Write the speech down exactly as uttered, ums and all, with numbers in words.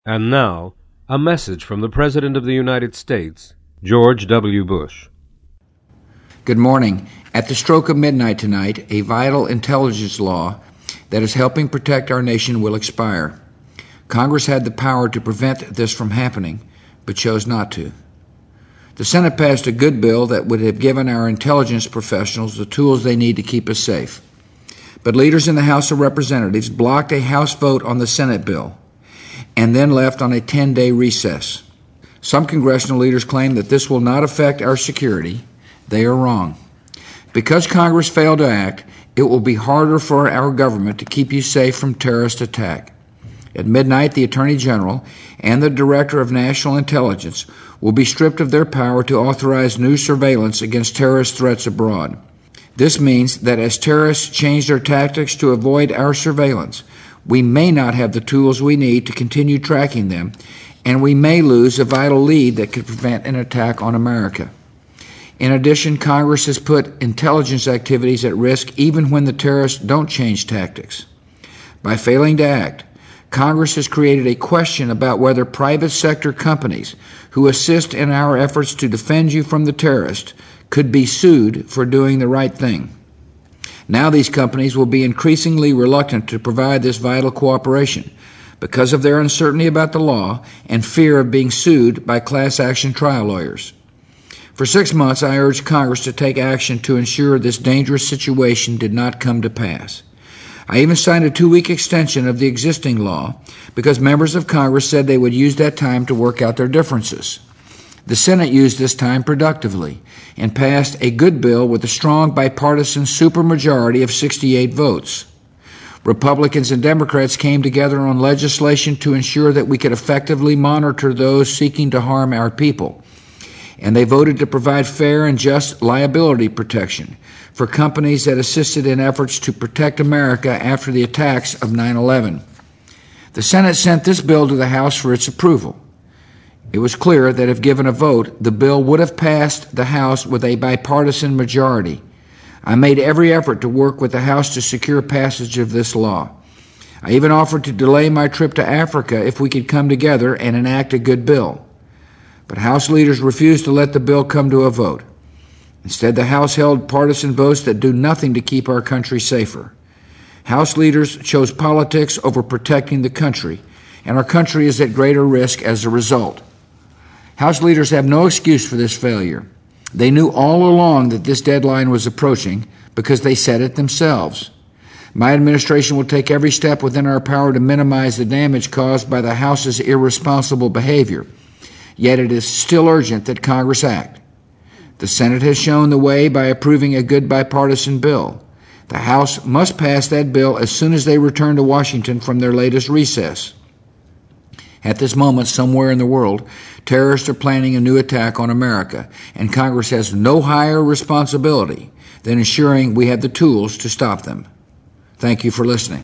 And now, a message from the President of the United States, George W. Bush. Good morning. At the stroke of midnight tonight, a vital intelligence law that is helping protect our nation will expire. Congress had the power to prevent this from happening, but chose not to. The Senate passed a good bill that would have given our intelligence professionals the tools they need to keep us safe. But leaders in the House of Representatives blocked a House vote on the Senate bill and then left on a ten-day recess. Some congressional leaders claim that this will not affect our security. They are wrong. Because Congress failed to act, it will be harder for our government to keep you safe from terrorist attack. At midnight, the Attorney General and the Director of National Intelligence will be stripped of their power to authorize new surveillance against terrorist threats abroad. This means that as terrorists change their tactics to avoid our surveillance, we may not have the tools we need to continue tracking them, and we may lose a vital lead that could prevent an attack on America. In addition, Congress has put intelligence activities at risk even when the terrorists don't change tactics. By failing to act, Congress has created a question about whether private sector companies who assist in our efforts to defend you from the terrorists could be sued for doing the right thing. Now these companies will be increasingly reluctant to provide this vital cooperation because of their uncertainty about the law and fear of being sued by class action trial lawyers. For six months, I urged Congress to take action to ensure this dangerous situation did not come to pass. I even signed a two-week extension of the existing law because members of Congress said they would use that time to work out their differences. The Senate used this time productively and passed a good bill with a strong bipartisan supermajority of sixty-eight votes. Republicans and Democrats came together on legislation to ensure that we could effectively monitor those seeking to harm our people, and they voted to provide fair and just liability protection for companies that assisted in efforts to protect America after the attacks of nine eleven. The Senate sent this bill to the House for its approval. It was clear that if given a vote, the bill would have passed the House with a bipartisan majority. I made every effort to work with the House to secure passage of this law. I even offered to delay my trip to Africa if we could come together and enact a good bill. But House leaders refused to let the bill come to a vote. Instead, the House held partisan votes that do nothing to keep our country safer. House leaders chose politics over protecting the country, and our country is at greater risk as a result. House leaders have no excuse for this failure. They knew all along that this deadline was approaching because they said it themselves. My administration will take every step within our power to minimize the damage caused by the House's irresponsible behavior. Yet it is still urgent that Congress act. The Senate has shown the way by approving a good bipartisan bill. The House must pass that bill as soon as they return to Washington from their latest recess. At this moment, somewhere in the world, terrorists are planning a new attack on America, and Congress has no higher responsibility than ensuring we have the tools to stop them. Thank you for listening.